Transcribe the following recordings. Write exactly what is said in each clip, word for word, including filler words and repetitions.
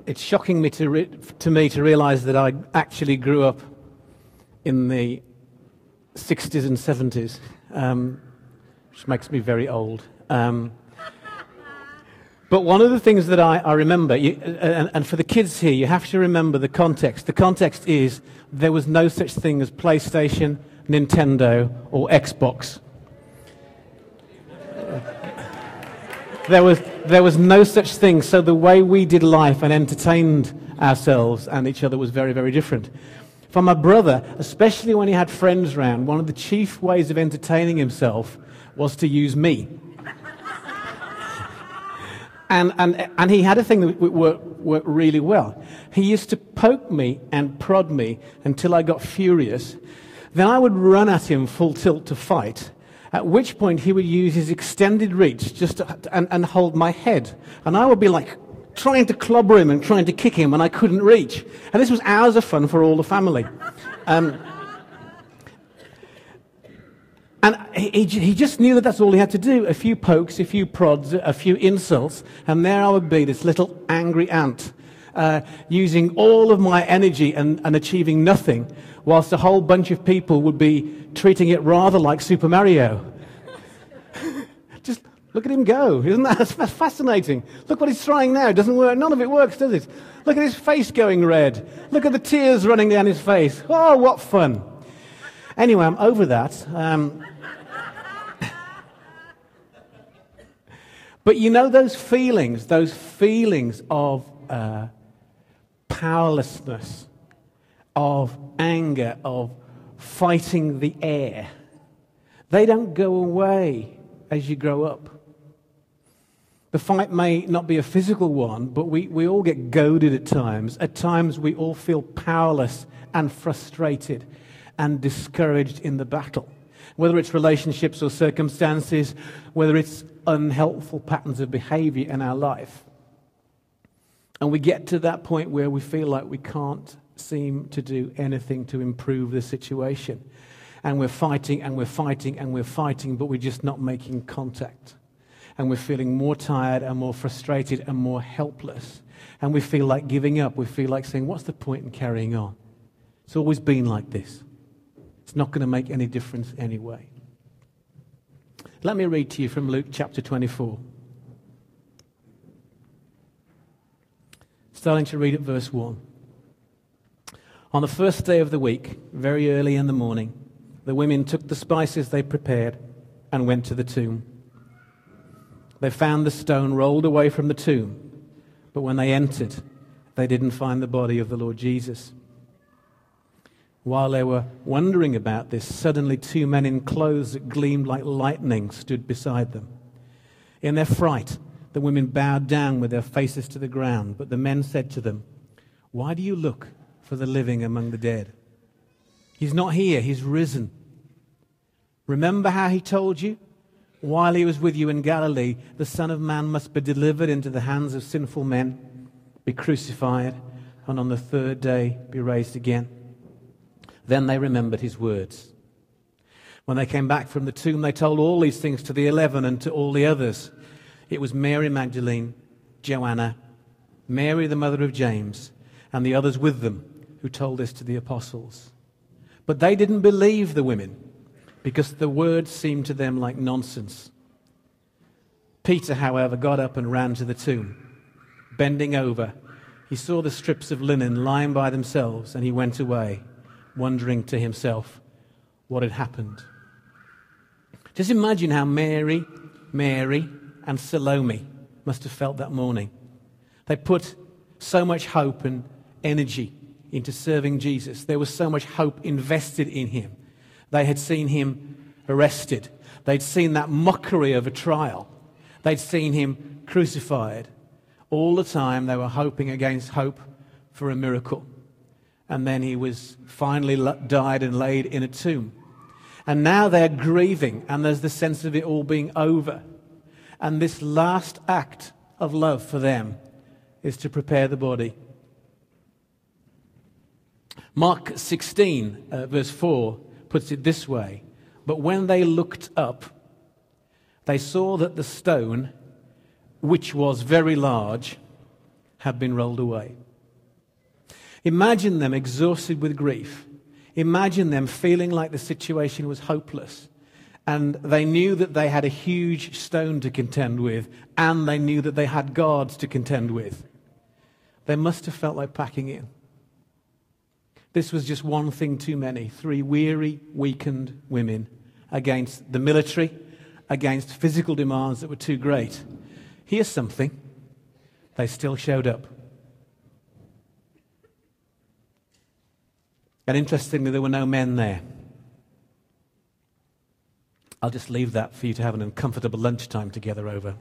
it's shocking me to, re- to me to realize that I actually grew up in the sixties and seventies, um, which makes me very old. Um, but one of the things that I, I remember, you, and, and for the kids here, you have to remember the context. The context is there was no such thing as PlayStation, Nintendo, or Xbox. There was, there was no such thing, so the way we did life and entertained ourselves and each other was very, very different. For my brother, especially when he had friends around, one of the chief ways of entertaining himself was to use me. and, and, and he had a thing that worked, worked really well. He used to poke me and prod me until I got furious. Then I would run at him full tilt to fight, at which point he would use his extended reach just to, and, and hold my head. And I would be like trying to clobber him and trying to kick him, and I couldn't reach. And this was hours of fun for all the family. Um, and he, he just knew that that's all he had to do. A few pokes, a few prods, a few insults, and there I would be, this little angry ant, uh, using all of my energy and, and achieving nothing, whilst a whole bunch of people would be treating it rather like Super Mario. Just look at him go. Isn't that that's fascinating? Look what he's trying now. It doesn't work. None of it works, does it? Look at his face going red. Look at the tears running down his face. Oh, what fun. Anyway, I'm over that. Um, but you know those feelings, those feelings of uh, powerlessness, of anger, of fighting the air. They don't go away as you grow up. The fight may not be a physical one, but we, we all get goaded at times. At times we all feel powerless and frustrated and discouraged in the battle. Whether it's relationships or circumstances, whether it's unhelpful patterns of behavior in our life. And we get to that point where we feel like we can't seem to do anything to improve the situation. And we're fighting and we're fighting and we're fighting, but we're just not making contact. And we're feeling more tired and more frustrated and more helpless. And we feel like giving up. We feel like saying, what's the point in carrying on? It's always been like this. It's not going to make any difference anyway. Let me read to you from Luke chapter twenty-four. Starting to read at verse one. On the first day of the week, very early in the morning, the women took the spices they prepared and went to the tomb. They found the stone rolled away from the tomb, but when they entered, they didn't find the body of the Lord Jesus. While they were wondering about this, suddenly two men in clothes that gleamed like lightning stood beside them. In their fright, the women bowed down with their faces to the ground, but the men said to them, "Why do you look for the living among the dead? He's not here, he's risen. Remember how he told you? While he was with you in Galilee, the Son of Man must be delivered into the hands of sinful men, be crucified, and on the third day be raised again." Then they remembered his words. When they came back from the tomb, they told all these things to the eleven and to all the others. It was Mary Magdalene, Joanna, Mary the mother of James, and the others with them who told this to the apostles. But they didn't believe the women, because the word seemed to them like nonsense. Peter, however, got up and ran to the tomb. Bending over, he saw the strips of linen lying by themselves, and he went away, wondering to himself what had happened. Just imagine how Mary, Mary, and Salome must have felt that morning. They put so much hope and energy into serving Jesus. There was so much hope invested in him. They had seen him arrested. They'd seen that mockery of a trial. They'd seen him crucified. All the time they were hoping against hope for a miracle. And then he was finally died and laid in a tomb. And now they're grieving, and there's the sense of it all being over. And this last act of love for them is to prepare the body. Mark sixteen, uh, verse four, puts it this way. But when they looked up, they saw that the stone, which was very large, had been rolled away. Imagine them exhausted with grief. Imagine them feeling like the situation was hopeless. And they knew that they had a huge stone to contend with, and they knew that they had guards to contend with. They must have felt like packing in. This was just one thing too many. Three weary, weakened women against the military, against physical demands that were too great. Here's something. They still showed up. And interestingly, there were no men there. I'll just leave that for you to have an uncomfortable lunchtime together over.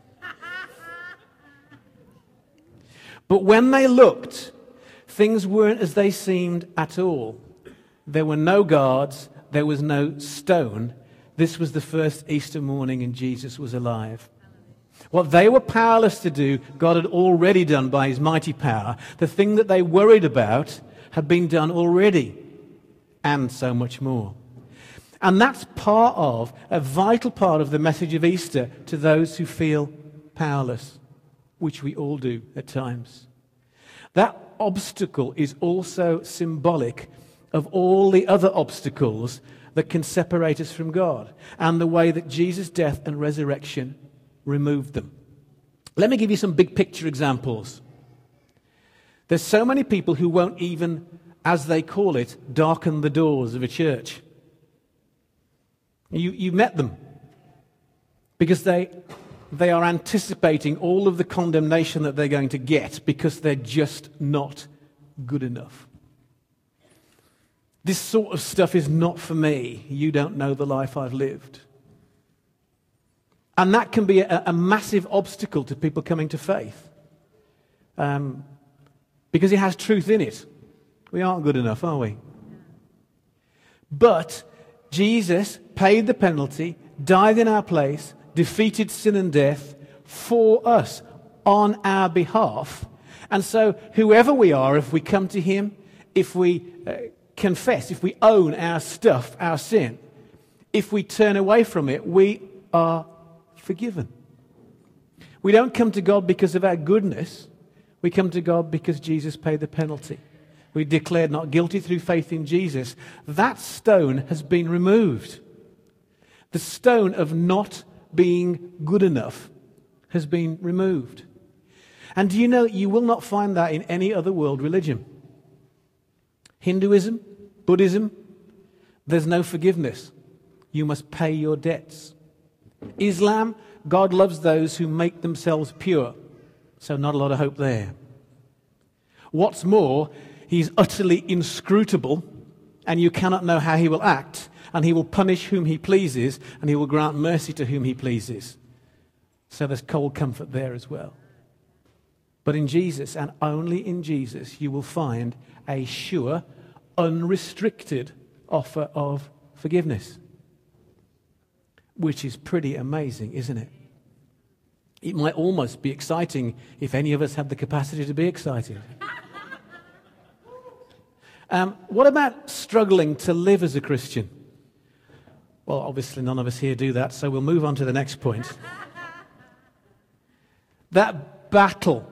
But when they looked, things weren't as they seemed at all. There were no guards. There was no stone. This was the first Easter morning and Jesus was alive. What they were powerless to do, God had already done by his mighty power. The thing that they worried about had been done already, and so much more. And that's part of, a vital part of the message of Easter to those who feel powerless, which we all do at times. That obstacle is also symbolic of all the other obstacles that can separate us from God, and the way that Jesus' death and resurrection removed them. Let me give you some big picture examples. There's so many people who won't even, as they call it, darken the doors of a church. You, you met them because they, they are anticipating all of the condemnation that they're going to get because they're just not good enough. This sort of stuff is not for me. You don't know the life I've lived. And that can be a, a massive obstacle to people coming to faith. Um, because it has truth in it. We aren't good enough, are we? But Jesus paid the penalty, died in our place, defeated sin and death for us, on our behalf. And so whoever we are, if we come to him, if we uh, confess, if we own our stuff, our sin, if we turn away from it, we are forgiven. We don't come to God because of our goodness. We come to God because Jesus paid the penalty. We declared not guilty through faith in Jesus. That stone has been removed. The stone of not being good enough has been removed. And do you know, you will not find that in any other world religion. Hinduism, Buddhism, there's no forgiveness. You must pay your debts. Islam, God loves those who make themselves pure. So not a lot of hope there. What's more, he's utterly inscrutable, and you cannot know how he will act, and he will punish whom he pleases, and he will grant mercy to whom he pleases. So there's cold comfort there as well. But in Jesus, and only in Jesus, you will find a sure, unrestricted offer of forgiveness. Which is pretty amazing, isn't it? It might almost be exciting if any of us had the capacity to be excited. Um, what about struggling to live as a Christian? Well, obviously none of us here do that, so we'll move on to the next point. That battle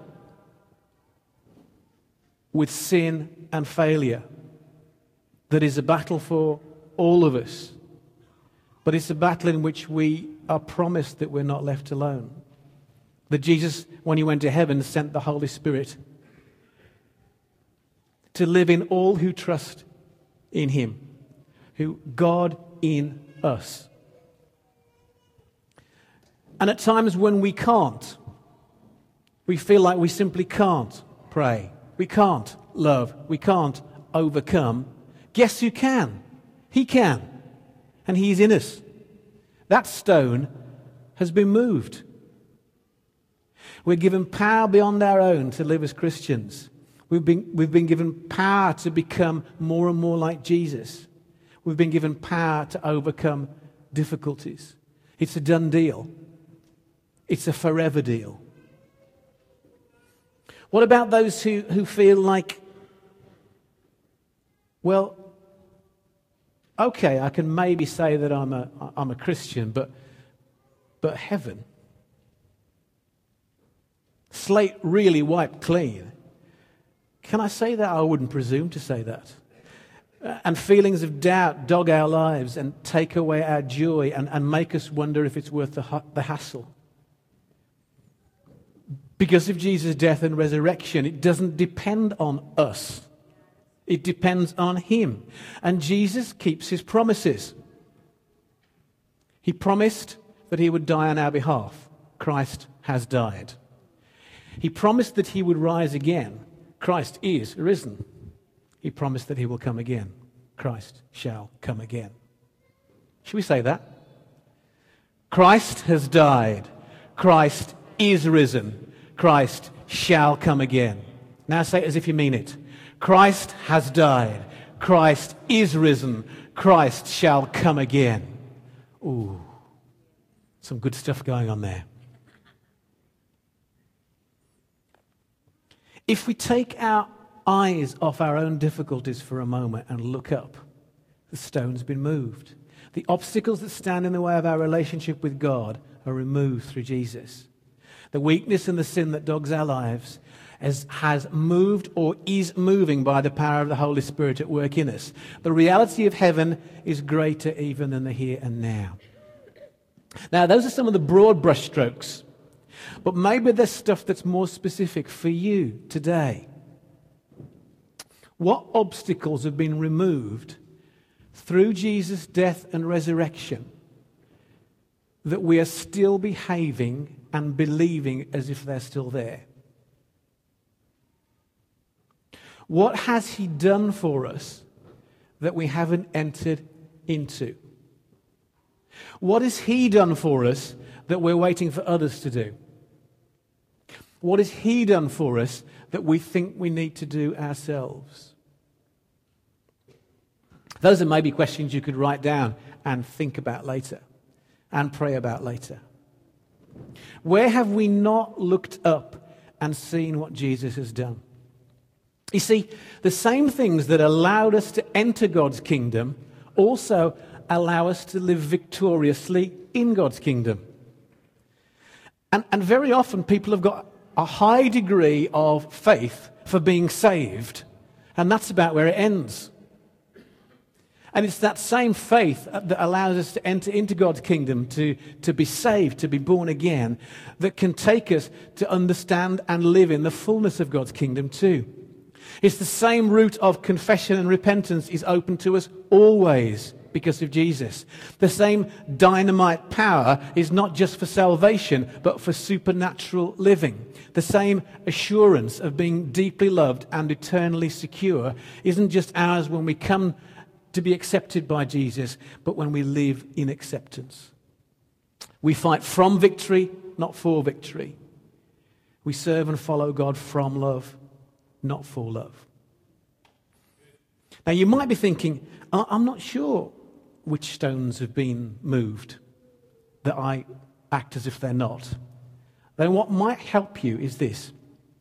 with sin and failure, that is a battle for all of us. But it's a battle in which we are promised that we're not left alone. That Jesus, when he went to heaven, sent the Holy Spirit to live in all who trust in him, who God in us. And at times when we can't, we feel like we simply can't pray, we can't love, we can't overcome. Guess who can? He can. And he's in us. That stone has been moved. We're given power beyond our own to live as Christians. We've been, we've been given power to become more and more like Jesus. We've been given power to overcome difficulties. It's a done deal. It's a forever deal. What about those who, who feel like, well, okay, I can maybe say that I'm a, I'm a Christian, but, but heaven, slate really wiped clean. Can I say that? I wouldn't presume to say that. And feelings of doubt dog our lives and take away our joy and, and make us wonder if it's worth the, the hassle. Because of Jesus' death and resurrection, it doesn't depend on us. It depends on him. And Jesus keeps his promises. He promised that he would die on our behalf. Christ has died. He promised that he would rise again. Christ is risen. He promised that he will come again. Christ shall come again. Should we say that? Christ has died. Christ is risen. Christ shall come again. Now say it as if you mean it. Christ has died. Christ is risen. Christ shall come again. Ooh, some good stuff going on there. If we take our eyes off our own difficulties for a moment and look up, the stone's been moved. The obstacles that stand in the way of our relationship with God are removed through Jesus. The weakness and the sin that dogs our lives has, has moved or is moving by the power of the Holy Spirit at work in us. The reality of heaven is greater even than the here and now. Now, those are some of the broad brushstrokes. But maybe there's stuff that's more specific for you today. What obstacles have been removed through Jesus' death and resurrection that we are still behaving and believing as if they're still there? What has he done for us that we haven't entered into? What has he done for us that we're waiting for others to do? What has he done for us that we think we need to do ourselves? Those are maybe questions you could write down and think about later and pray about later. Where have we not looked up and seen what Jesus has done? You see, the same things that allowed us to enter God's kingdom also allow us to live victoriously in God's kingdom. And, and very often people have got a high degree of faith for being saved, and that's about where it ends. And it's that same faith that allows us to enter into God's kingdom, to, to be saved, to be born again, that can take us to understand and live in the fullness of God's kingdom too. It's the same route of confession and repentance is open to us always because of Jesus. The same dynamite power is not just for salvation, but for supernatural living. The same assurance of being deeply loved and eternally secure isn't just ours when we come to be accepted by Jesus, but when we live in acceptance. We fight from victory, not for victory. We serve and follow God from love, not for love. Now you might be thinking, I'm not sure which stones have been moved, that I act as if they're not. Then what might help you is this.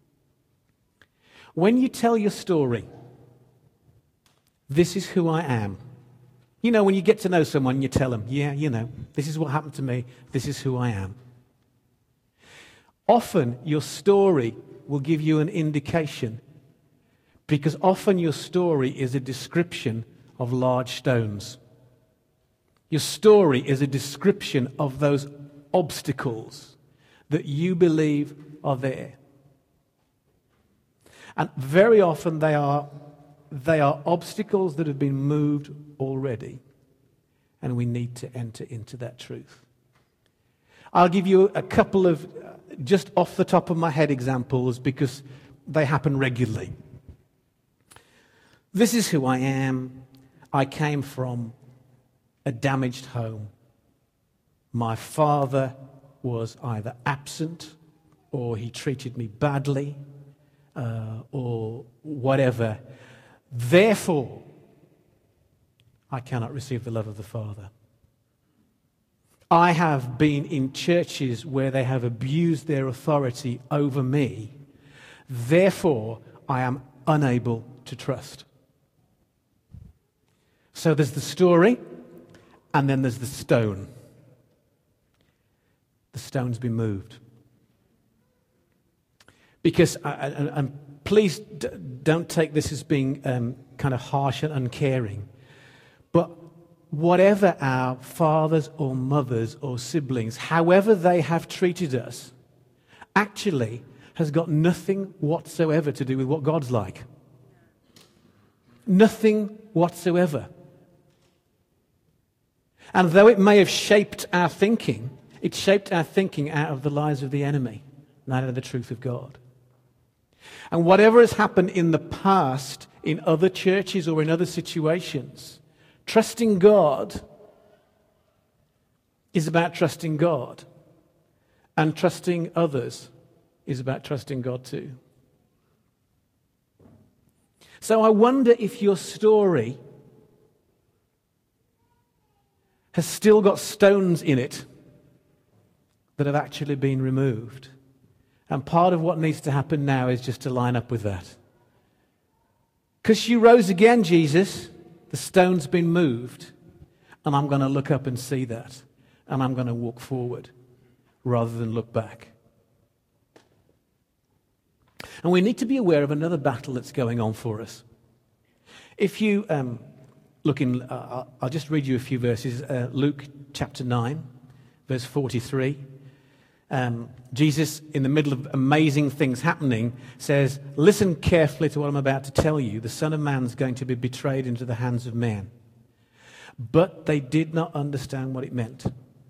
When you tell your story, this is who I am. You know, when you get to know someone, you tell them, yeah, you know, this is what happened to me. This is who I am. Often your story will give you an indication, because often your story is a description of large stones. Your story is a description of those obstacles that you believe are there. And very often they are They are obstacles that have been moved already, and we need to enter into that truth. I'll give you a couple of just off the top of my head examples because they happen regularly. This is who I am. I came from a damaged home. My father was either absent or he treated me badly uh, or whatever. Therefore, I cannot receive the love of the Father. I have been in churches where they have abused their authority over me. Therefore, I am unable to trust. So there's the story, and then there's the stone. The stone's been moved. Because, and please don't take this as being um, kind of harsh and uncaring. But whatever our fathers or mothers or siblings, however they have treated us, actually has got nothing whatsoever to do with what God's like. Nothing whatsoever. And though it may have shaped our thinking, it shaped our thinking out of the lies of the enemy, not out of the truth of God. And whatever has happened in the past, in other churches or in other situations, trusting God is about trusting God. And trusting others is about trusting God too. So I wonder if your story has still got stones in it that have actually been removed. And part of what needs to happen now is just to line up with that. Because you rose again, Jesus, the stone's been moved, and I'm going to look up and see that, and I'm going to walk forward rather than look back. And we need to be aware of another battle that's going on for us. If you um, look in, uh, I'll just read you a few verses. Uh, Luke chapter nine, verse forty-three. Um, Jesus, in the middle of amazing things happening, says, listen carefully to what I'm about to tell you. The Son of Man is going to be betrayed into the hands of men. But they did not understand what it meant.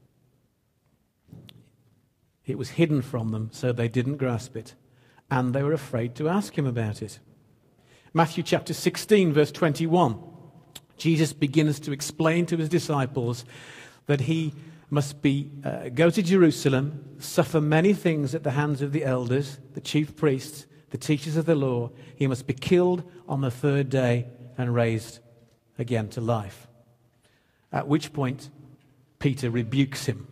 It was hidden from them, so they didn't grasp it. And they were afraid to ask him about it. Matthew chapter sixteen, verse twenty-one. Jesus begins to explain to his disciples that he must be uh, go to Jerusalem, suffer many things at the hands of the elders, the chief priests, the teachers of the law. He must be killed on the third day and raised again to life. At which point, Peter rebukes him.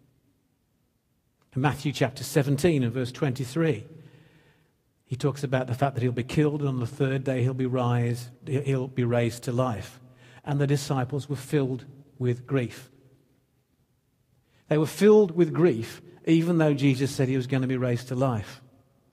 In Matthew chapter seventeen and verse twenty-three, he talks about the fact that he'll be killed and on the third day he'll be raised, he'll be raised to life. And the disciples were filled with grief. They were filled with grief, even though Jesus said he was going to be raised to life.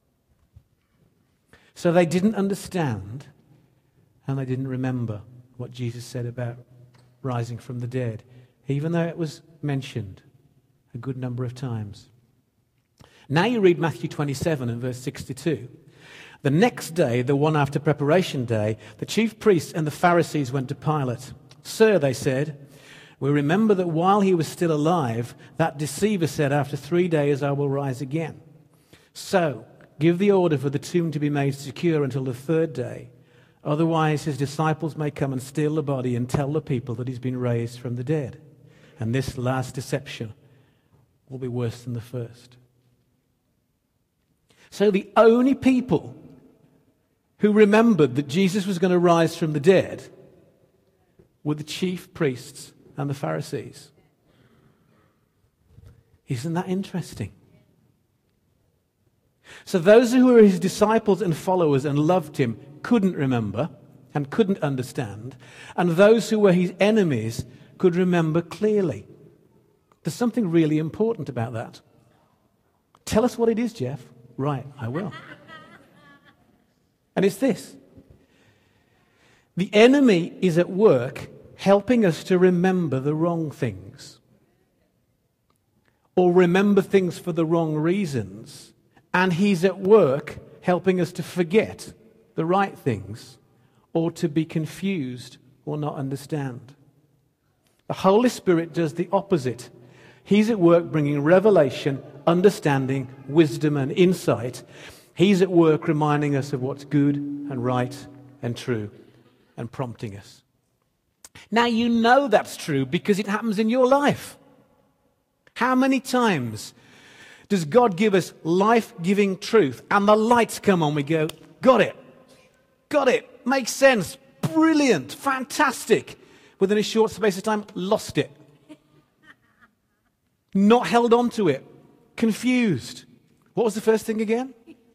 So they didn't understand, and they didn't remember what Jesus said about rising from the dead, even though it was mentioned a good number of times. Now you read Matthew twenty-seven and verse sixty-two. The next day, the one after preparation day, the chief priests and the Pharisees went to Pilate. Sir, they said, we remember that while he was still alive, that deceiver said, after three days I will rise again. So, give the order for the tomb to be made secure until the third day. Otherwise, his disciples may come and steal the body and tell the people that he's been raised from the dead. And this last deception will be worse than the first. So the only people who remembered that Jesus was going to rise from the dead were the chief priests and the Pharisees. Isn't that interesting? So those who were his disciples and followers and loved him couldn't remember and couldn't understand, and those who were his enemies could remember clearly. There's something really important about that. Tell us what it is, Jeff. Right, I will. And it's this. The enemy is at work helping us to remember the wrong things, or remember things for the wrong reasons. And he's at work helping us to forget the right things, or to be confused or not understand. The Holy Spirit does the opposite. He's at work bringing revelation, understanding, wisdom and insight. He's at work reminding us of what's good and right and true and prompting us. Now you know that's true because it happens in your life. How many times does God give us life-giving truth and the lights come on, we go, got it, got it, makes sense, brilliant, fantastic. Within a short space of time, lost it. Not held on to it. Confused. What was the first thing again?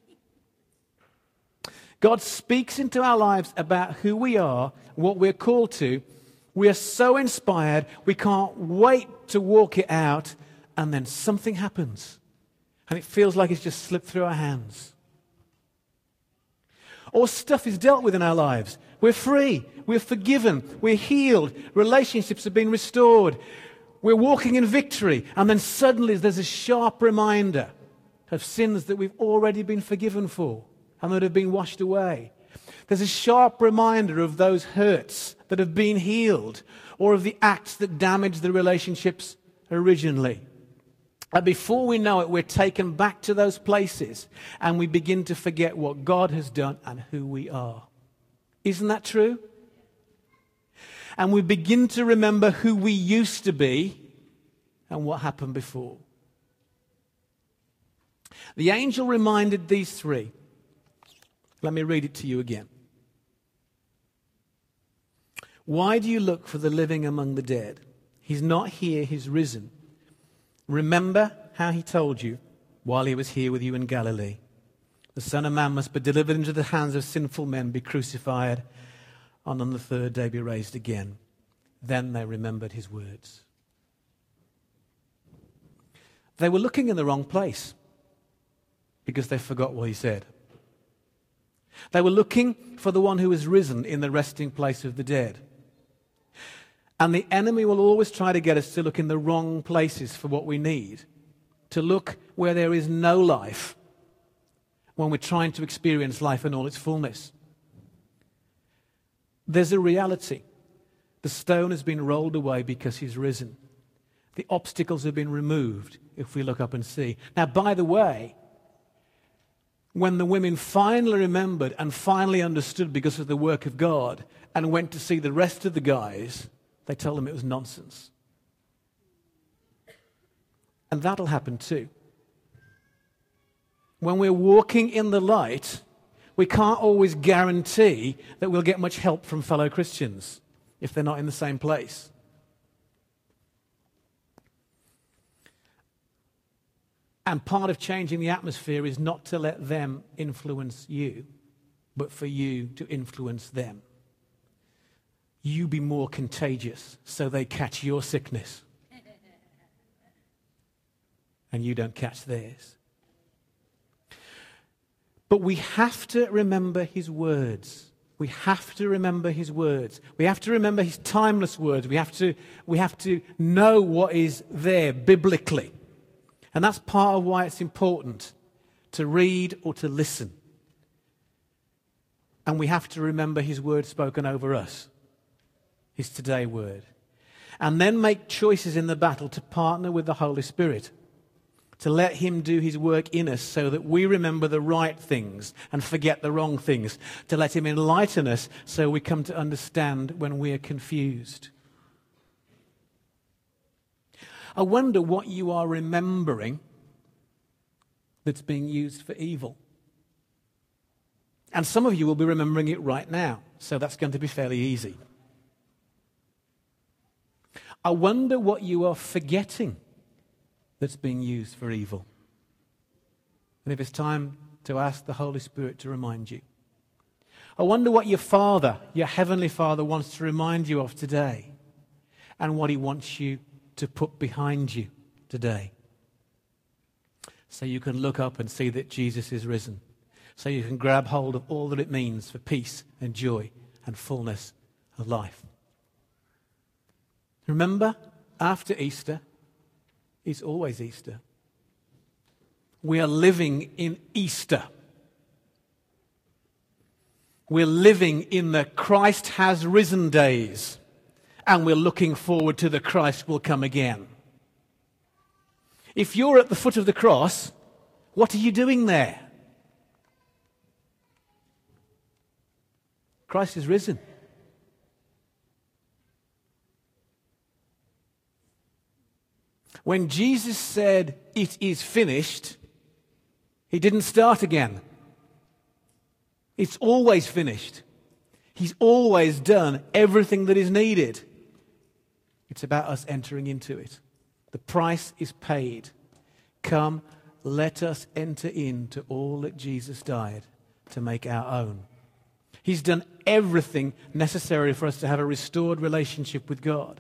God speaks into our lives about who we are, what we're called to. We are so inspired, we can't wait to walk it out, and then something happens. And it feels like it's just slipped through our hands. All stuff is dealt with in our lives. We're free. We're forgiven. We're healed. Relationships have been restored. We're walking in victory. And then suddenly there's a sharp reminder of sins that we've already been forgiven for and that have been washed away. There's a sharp reminder of those hurts that have been healed or of the acts that damaged the relationships originally. And before we know it, we're taken back to those places and we begin to forget what God has done and who we are. Isn't that true? And we begin to remember who we used to be and what happened before. The angel reminded these three. Let me read it to you again. Why do you look for the living among the dead? He's not here, he's risen. Remember how he told you while he was here with you in Galilee. The Son of Man must be delivered into the hands of sinful men, be crucified, and on the third day be raised again. Then they remembered his words. They were looking in the wrong place because they forgot what he said. They were looking for the one who was risen in the resting place of the dead. And the enemy will always try to get us to look in the wrong places for what we need, to look where there is no life when we're trying to experience life in all its fullness. There's a reality. The stone has been rolled away because he's risen. The obstacles have been removed if we look up and see. Now, by the way, when the women finally remembered and finally understood because of the work of God and went to see the rest of the guys, they told them it was nonsense. And that'll happen too. When we're walking in the light, we can't always guarantee that we'll get much help from fellow Christians if they're not in the same place. And part of changing the atmosphere is not to let them influence you, but for you to influence them. You be more contagious so they catch your sickness and you don't catch theirs. But we have to remember his words. We have to remember his words. We have to remember his timeless words. We have to, we have to know what is there biblically. And that's part of why it's important to read or to listen. And we have to remember his word spoken over us, his today word. And then make choices in the battle to partner with the Holy Spirit, to let him do his work in us so that we remember the right things and forget the wrong things, to let him enlighten us so we come to understand when we are confused. I wonder what you are remembering that's being used for evil. And some of you will be remembering it right now, so that's going to be fairly easy. I wonder what you are forgetting that's being used for evil. And if it's time to ask the Holy Spirit to remind you. I wonder what your Father, your Heavenly Father, wants to remind you of today and what he wants you to put behind you today. So you can look up and see that Jesus is risen. So you can grab hold of all that it means for peace and joy and fullness of life. Remember, after Easter, it's always Easter. We are living in Easter. We're living in the Christ has risen days. And we're looking forward to the Christ will come again. If you're at the foot of the cross, what are you doing there? Christ is risen. When Jesus said, "It is finished," he didn't start again. It's always finished. He's always done everything that is needed. It's about us entering into it. The price is paid. Come, let us enter into all that Jesus died to make our own. He's done everything necessary for us to have a restored relationship with God.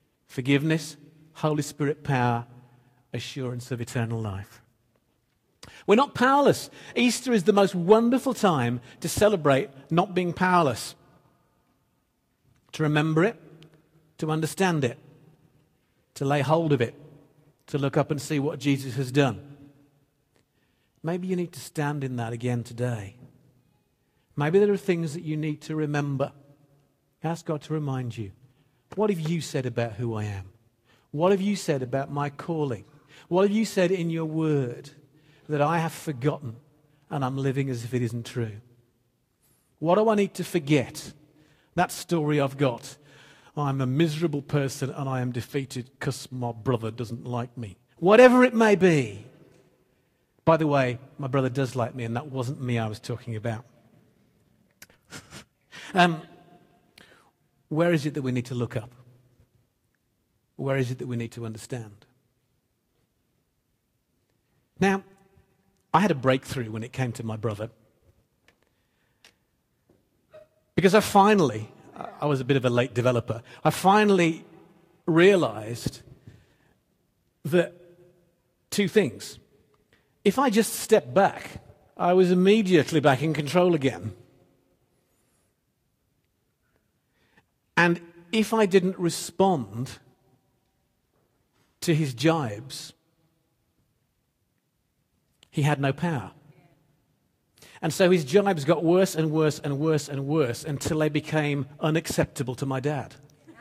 Forgiveness, Holy Spirit power, assurance of eternal life. We're not powerless. Easter is the most wonderful time to celebrate not being powerless. To remember it, to understand it, to lay hold of it, to look up and see what Jesus has done. Maybe you need to stand in that again today. Maybe there are things that you need to remember. Ask God to remind you. What have you said about who I am? What have you said about my calling? What have you said in your word that I have forgotten and I'm living as if it isn't true? What do I need to forget? That story I've got. I'm a miserable person and I am defeated because my brother doesn't like me. Whatever it may be. By the way, my brother does like me, and that wasn't me I was talking about. um, where is it that we need to look up? Where is it that we need to understand? Now, I had a breakthrough when it came to my brother. Because I finally, I was a bit of a late developer, I finally realized that two things. If I just stepped back, I was immediately back in control again. And if I didn't respond to his jibes, he had no power. And so his jibes got worse and worse and worse and worse until they became unacceptable to my dad.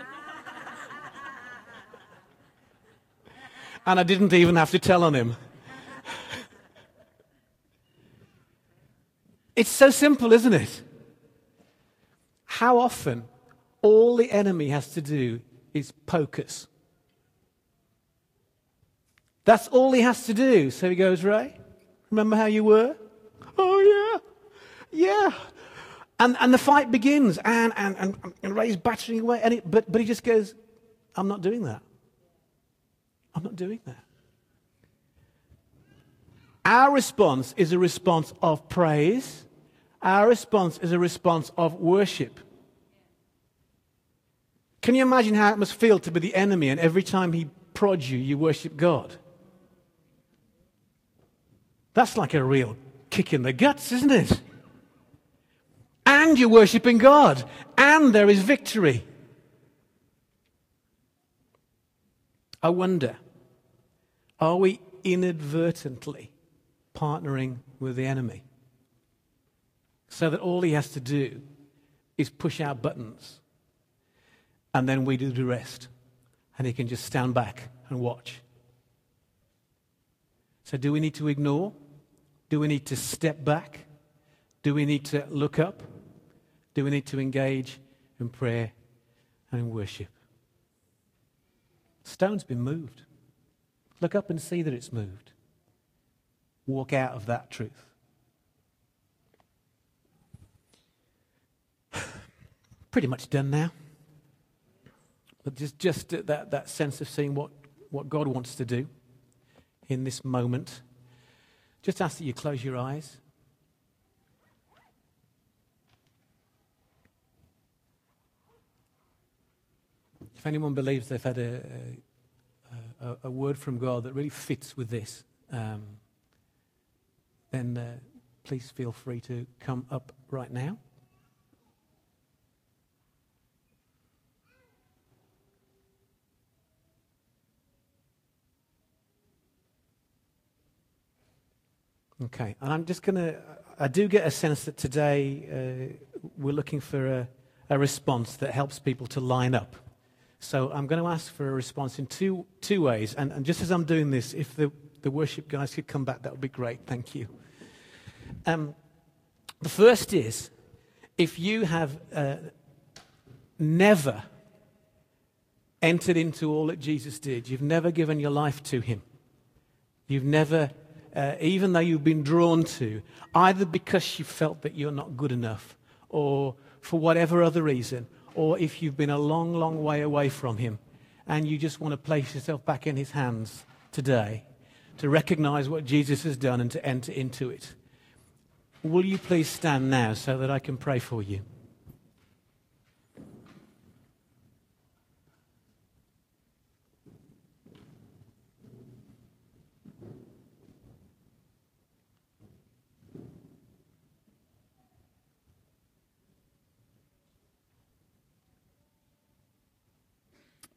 And I didn't even have to tell on him. It's so simple, isn't it? How often all the enemy has to do is poke us. That's all he has to do. So he goes, Ray, remember how you were? Oh, yeah. Yeah. And and the fight begins. And, and, and, and Ray's battering away. And it, but, but he just goes, I'm not doing that. I'm not doing that. Our response is a response of praise. Our response is a response of worship. Can you imagine how it must feel to be the enemy and every time he prods you, you worship God? That's like a real kick in the guts, isn't it? And you're worshiping God. And there is victory. I wonder, are we inadvertently partnering with the enemy? So that all he has to do is push our buttons. And then we do the rest. And he can just stand back and watch. So do we need to ignore? Do we need to step back? Do we need to look up? Do we need to engage in prayer and in worship? Stone's been moved. Look up and see that it's moved. Walk out of that truth. Pretty much done now. But just, just that, that sense of seeing what, what God wants to do in this moment. Just ask that you close your eyes. If anyone believes they've had a, a, a word from God that really fits with this, um, then uh, please feel free to come up right now. Okay, and I'm just going to, I do get a sense that today uh, we're looking for a, a response that helps people to line up. So I'm going to ask for a response in two two ways. And, and just as I'm doing this, if the, the worship guys could come back, that would be great. Thank you. Um, the first is, if you have uh, never entered into all that Jesus did, you've never given your life to him, you've never... Uh, even though you've been drawn to, either because you felt that you're not good enough, or for whatever other reason, or if you've been a long, long way away from him, and you just want to place yourself back in his hands today, to recognize what Jesus has done and to enter into it. Will you please stand now so that I can pray for you?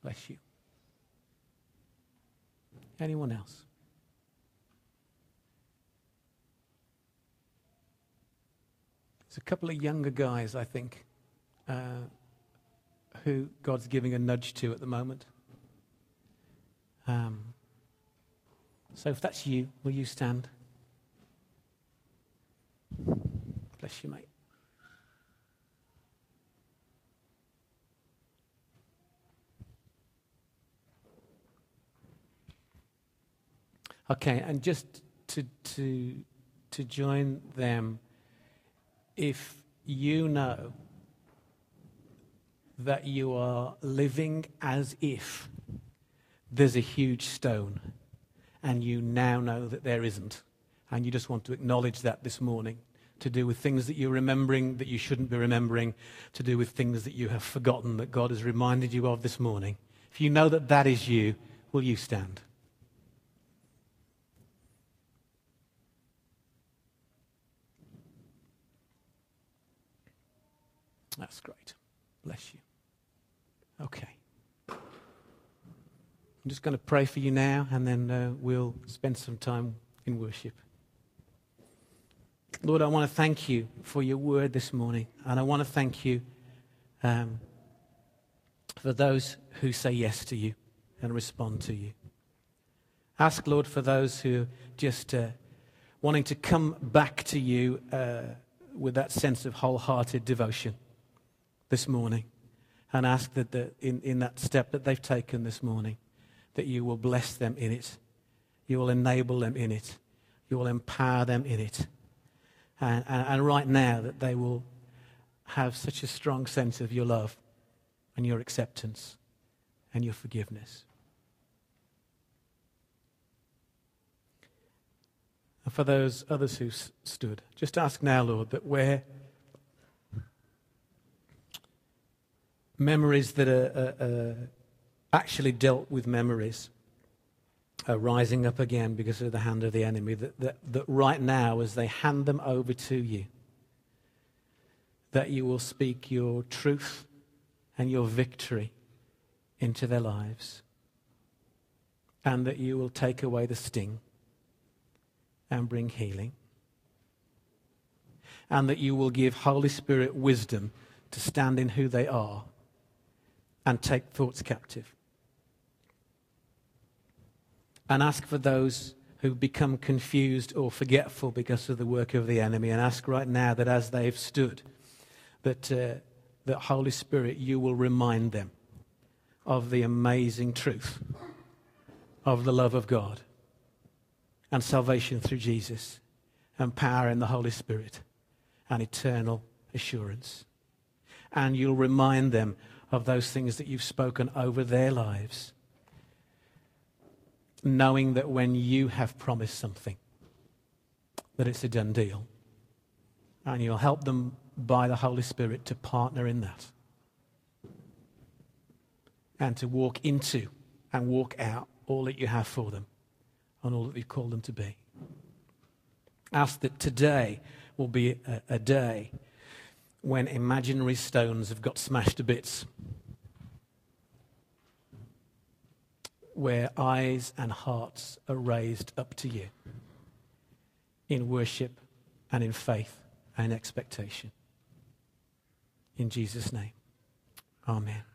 Bless you. Anyone else? There's a couple of younger guys, I think, uh, who God's giving a nudge to at the moment. Um, so if that's you, will you stand? Bless you, mate. Okay, and just to to to join them, if you know that you are living as if there's a huge stone, and you now know that there isn't, and you just want to acknowledge that this morning, to do with things that you're remembering that you shouldn't be remembering, to do with things that you have forgotten that God has reminded you of this morning. If you know that that is you, will you stand? That's great. Bless you. Okay. I'm just going to pray for you now, and then uh, we'll spend some time in worship. Lord, I want to thank you for your word this morning, and I want to thank you um, for those who say yes to you and respond to you. Ask, Lord, for those who are just uh, wanting to come back to you uh, with that sense of wholehearted devotion this morning, and ask that the, in, in that step that they've taken this morning, that you will bless them in it, you will enable them in it, you will empower them in it, and, and, and right now that they will have such a strong sense of your love and your acceptance and your forgiveness. And for those others who s- stood, just ask now, Lord, that where memories that are, are, are actually dealt with memories are rising up again because of the hand of the enemy, that, that, that right now as they hand them over to you, that you will speak your truth and your victory into their lives, and that you will take away the sting and bring healing, and that you will give Holy Spirit wisdom to stand in who they are and take thoughts captive. And ask for those who've become confused or forgetful because of the work of the enemy, and ask right now that as they've stood, that, uh, that Holy Spirit, you will remind them of the amazing truth of the love of God and salvation through Jesus and power in the Holy Spirit and eternal assurance. And you'll remind them of those things that you've spoken over their lives, knowing that when you have promised something, that it's a done deal. And you'll help them by the Holy Spirit to partner in that and to walk into and walk out all that you have for them and all that you've called them to be. Ask that today will be a, a day when imaginary stones have got smashed to bits, where eyes and hearts are raised up to you in worship and in faith and expectation. In Jesus' name, amen.